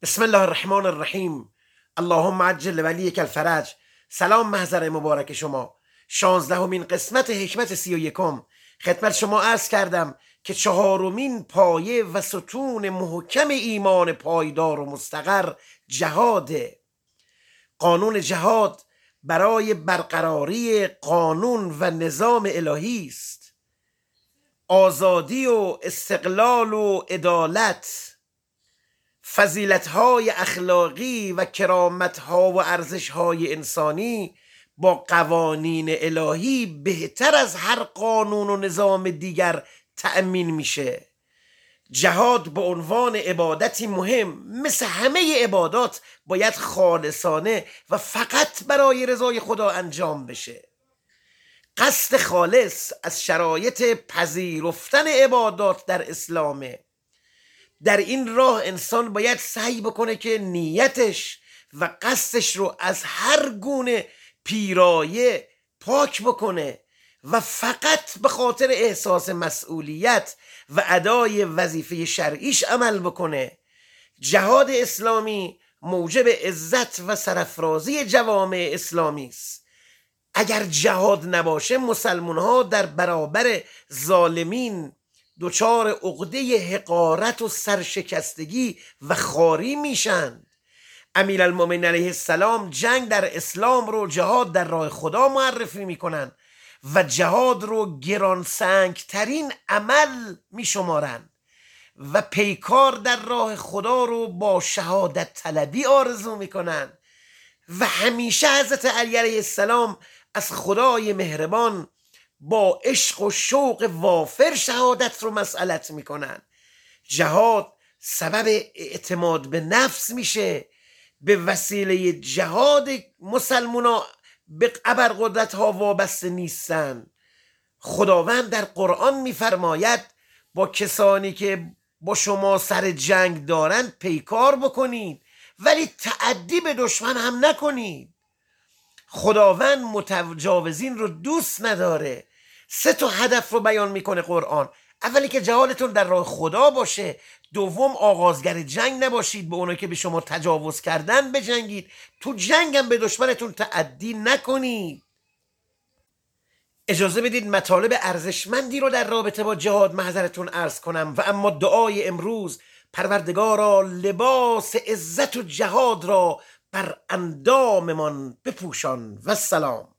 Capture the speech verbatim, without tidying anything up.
بسم الله الرحمن الرحیم. اللهم عجل ولیک الفرج. سلام محضر مبارک شما. شانزدهمین قسمت حکمت سی و یکم خدمت شما عرض کردم که چهارمین پایه و ستون محکم ایمان پایدار و مستقر جهاده. قانون جهاد برای برقراری قانون و نظام الهی است. آزادی و استقلال و عدالت، فضیلت‌های اخلاقی و کرامت‌ها و ارزش‌های انسانی با قوانین الهی بهتر از هر قانون و نظام دیگر تأمین میشه. جهاد به عنوان عبادتی مهم مثل همه عبادات باید خالصانه و فقط برای رضای خدا انجام بشه. قصد خالص از شرایط پذیرفتن عبادات در اسلامه. در این راه انسان باید سعی بکنه که نیتش و قصدش رو از هر گونه پیرایه پاک بکنه و فقط به خاطر احساس مسئولیت و ادای وظیفه شرعیش عمل بکنه. جهاد اسلامی موجب عزت و سرافرازی جوامع اسلامی است. اگر جهاد نباشه مسلمان ها در برابر ظالمین دچار عقده حقارت و سرشکستگی و خاری میشن. امیرالمومنین علیه السلام جنگ در اسلام رو جهاد در راه خدا معرفی میکنن و جهاد رو گرانسنگ ترین عمل میشمارن و پیکار در راه خدا رو با شهادت طلبی آرزو میکنن و همیشه حضرت علی علیه السلام از خدای مهربان با عشق و شوق وافر شهادت رو مسئلت میکنن. جهاد سبب اعتماد به نفس میشه. به وسیله جهاد مسلمونا به ابرقدرت ها وابسته نیستن. خداوند در قرآن میفرماید با کسانی که با شما سر جنگ دارن پیکار بکنید ولی تعدی به دشمن هم نکنید. خداوند متجاوزین رو دوست نداره. سه تا هدف رو بیان میکنه قرآن. اولی که جهادتون در راه خدا باشه. دوم آغازگر جنگ نباشید، به اونایی که به شما تجاوز کردن بجنگید. تو جنگ هم به دشمنتون تعدی نکنید. اجازه بدید مطالب ارزشمندی رو در رابطه با جهاد محضرتون عرض کنم و اما دعای امروز: پروردگارا لباس عزت و جهاد را بر انداممان بپوشان. و سلام.